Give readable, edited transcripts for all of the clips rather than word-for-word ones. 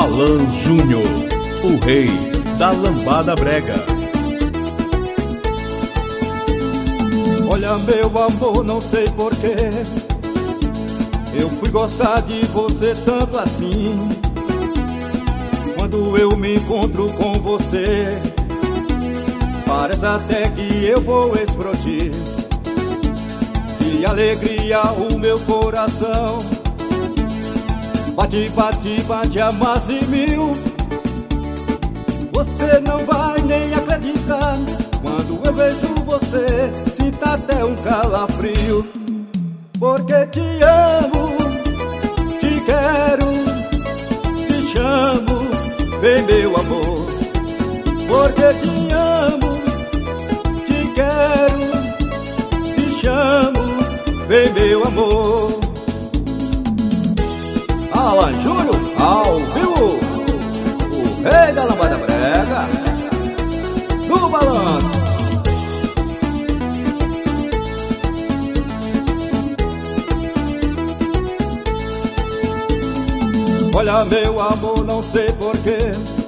Alan Júnior, o rei da lambada brega. Olha, meu amor, não sei porquê eu fui gostar de você tanto assim. Quando eu me encontro com você, parece até que eu vou explodir. De alegria o meu coração bate, bate, bate a mais de mil. Você não vai nem acreditar. Quando eu vejo você, sinto até um calafrio. Porque te amo, te quero, te chamo, vem meu amor. Porque te amo, te quero, te chamo, vem meu amor. Alan Júnior, ao vivo, o rei da lambada brega, no balanço. Olha, meu amor, não sei porquê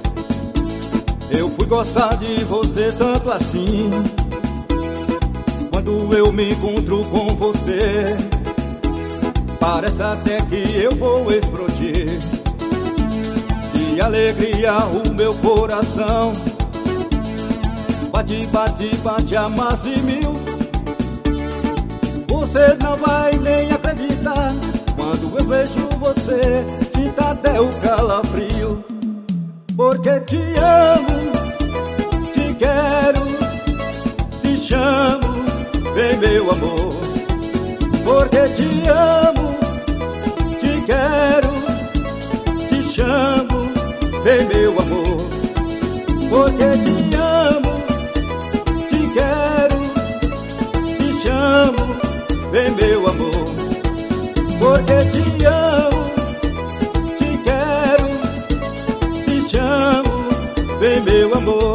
eu fui gostar de você tanto assim. Quando eu me encontro com você, parece até que eu vou explodir. De alegria o meu coração bate, bate, bate a mais de mil. Você não vai nem acreditar. Quando eu vejo você, sinto até o calafrio. Porque te amo, te quero, te chamo, vem meu amor. Porque te amo, te quero, te chamo, vem meu amor. Porque te amo, te quero, te chamo, vem meu amor. Porque te amo, te quero, te chamo, vem meu amor.